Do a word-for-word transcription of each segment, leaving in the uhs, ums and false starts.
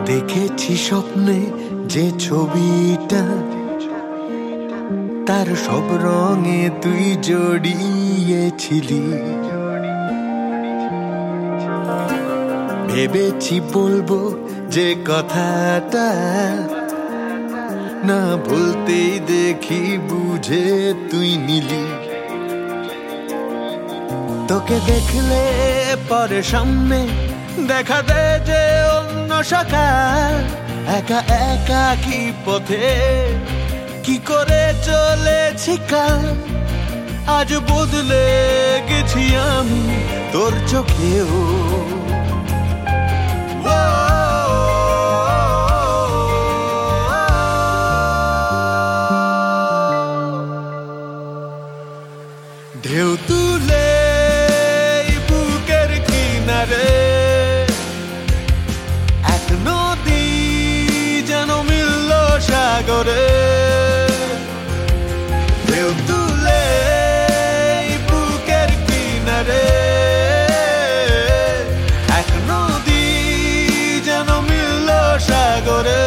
দেখেছি স্বপ্নে যে ছবিটা, তার সব রঙে তুই জড়িয়েছিলি। ভেবেছি বলবো যে কথাটা, না বলতেই দেখি বুঝে তুই নিলি। তোকে দেখলে পরে সামনে দেখা দেয় যে অন্য সকাল, একা একা কি পথে কি করে চলেছি কাল। আজ বদলে গেছি আমি তোর চোখেও। ঢেউ তুলে বুকের কিনারে এক নদী যেন মিলল সাগরে। ঢেউ তুলে বুকের কিনারে এক নদী যেন মিলল সাগরে।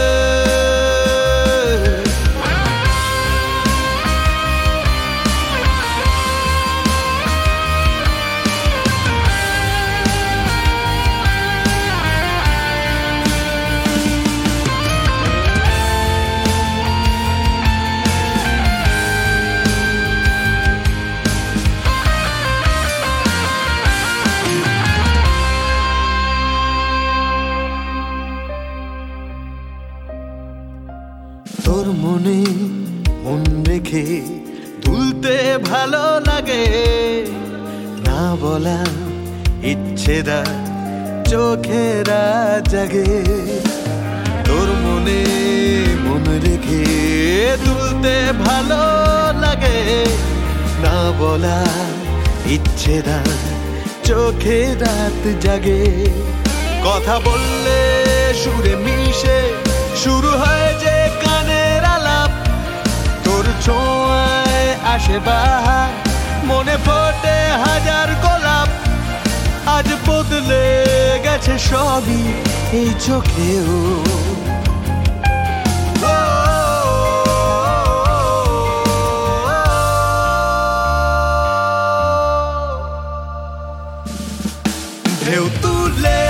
তোর মনে মন রেখে তুলতে ভালো লাগে, না বলা ইচ্ছেরা চোখেরা জাগে। তোর মনে মন রেখে তুলতে ভালো লাগে, না বলা ইচ্ছেরা চোখে রাত জাগে। কথা বললে সুরে মিশে শুরু হয় যে কানের আলাপ, তোর ছোঁয়ায় আসে বাহার, মনে ফোটে হাজার গোলাপ। আজ বদলে গেছে সবই এই চোখেও। ঢেউ তুলে